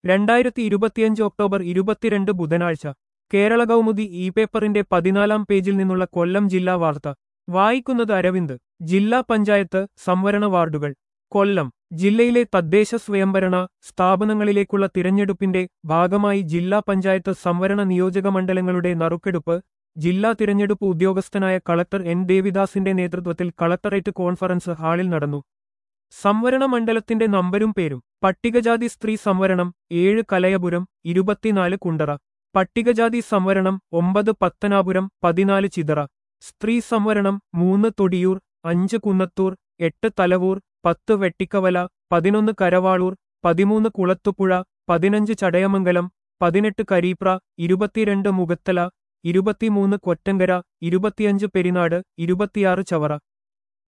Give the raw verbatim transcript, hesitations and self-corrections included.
രണ്ടായിരത്തി ഇരുപത്തിയഞ്ച് ഒക്ടോബർ ഇരുപത്തിരണ്ട് ബുധനാഴ്ച കേരള കൗമുദി ഇ പേപ്പറിന്റെ പതിനാലാം പേജിൽ നിന്നുള്ള കൊല്ലം ജില്ലാ വാർത്ത വായിക്കുന്നത് അരവിന്ദ്. ജില്ലാ പഞ്ചായത്ത് സംവരണ വാർഡുകൾ. കൊല്ലം ജില്ലയിലെ തദ്ദേശ സ്വയംഭരണ സ്ഥാപനങ്ങളിലേക്കുള്ള തിരഞ്ഞെടുപ്പിന്റെ ഭാഗമായി ജില്ലാ പഞ്ചായത്ത് സംവരണ നിയോജക മണ്ഡലങ്ങളുടെ നറുക്കെടുപ്പ് ജില്ലാ തിരഞ്ഞെടുപ്പ് ഉദ്യോഗസ്ഥനായ കളക്ടർ എൻ ദേവിദാസിന്റെ നേതൃത്വത്തിൽ കളക്ടറേറ്റ് കോൺഫറൻസ് ഹാളിൽ നടന്നു. സംവരണ മണ്ഡലത്തിന്റെ നമ്പരും പേരും: പട്ടികജാതി സ്ത്രീ സംവരണം ഏഴ് കലയപുരം, ഇരുപത്തിനാല് കുണ്ടറ. പട്ടികജാതി സംവരണം ഒമ്പത് പത്തനാപുരം, പതിനാല് ചിതറ. സ്ത്രീ സംവരണം മൂന്ന് തൊടിയൂർ, അഞ്ച് കുന്നത്തൂർ, എട്ട് തലവൂർ, പത്ത് വെട്ടിക്കവല, പതിനൊന്ന് കരവാളൂർ, പതിമൂന്ന് കുളത്തുപുഴ, പതിനഞ്ച് ചടയമംഗലം, പതിനെട്ട് കരീപ്ര, ഇരുപത്തിരണ്ട് മുഖത്തല, ഇരുപത്തിമൂന്ന് കൊറ്റങ്കര, ഇരുപത്തിയഞ്ച് പെരിനാട്, ഇരുപത്തിയാറ് ചവറ.